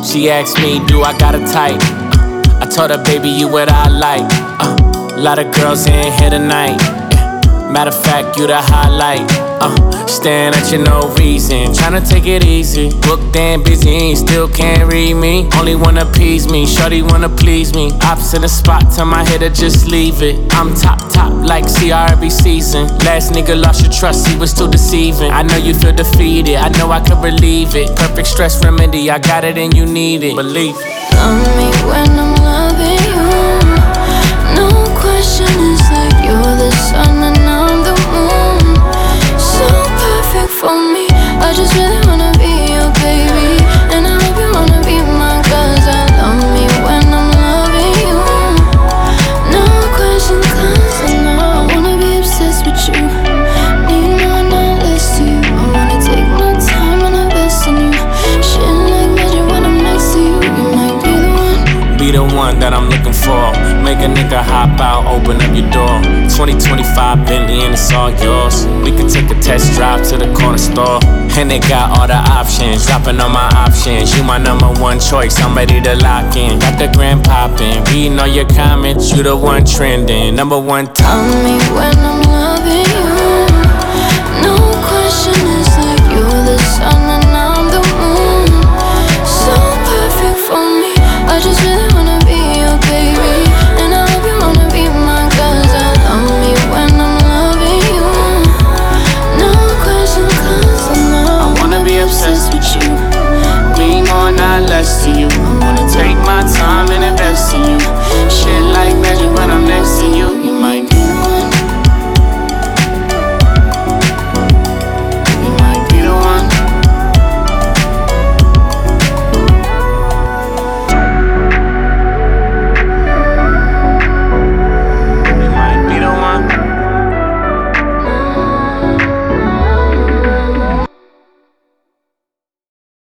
She asked me, do I got a type? I told her, baby, you what I like. A lot of girls in here tonight. Matter of fact, you the highlight. Staring at you, no reason. Tryna take it easy. Booked and busy, and you still can't read me. Only wanna appease me, shorty wanna please me. Opposite the spot, tell my head to just leave it. I'm top like CRB season. Last nigga lost your trust, he was too deceiving. I know you feel defeated, I know I could relieve it. Perfect stress remedy, I got it and you need it. Believe it. Love me when I'm loving you. No question, it's like you're the sun and I'm the moon. So perfect for me, I just really wanna be your baby. And I hope you wanna be mine, cause I love me when I'm loving you. No question, cause I know I wanna be obsessed with you. Need more, not less to you. I wanna take my time and invest in you. Shit like magic when I'm next to you. You might be the one. Be the one that I'm looking for. Make a nigga hop out, open up your door. 2025 Bentley and it's all yours. We could take a test drive to the corner store. And they got all the options, dropping on my options. You my number one choice, I'm ready to lock in. Got the grand poppin', reading all your comments, you the one trending. Number one top. Tell me when I'm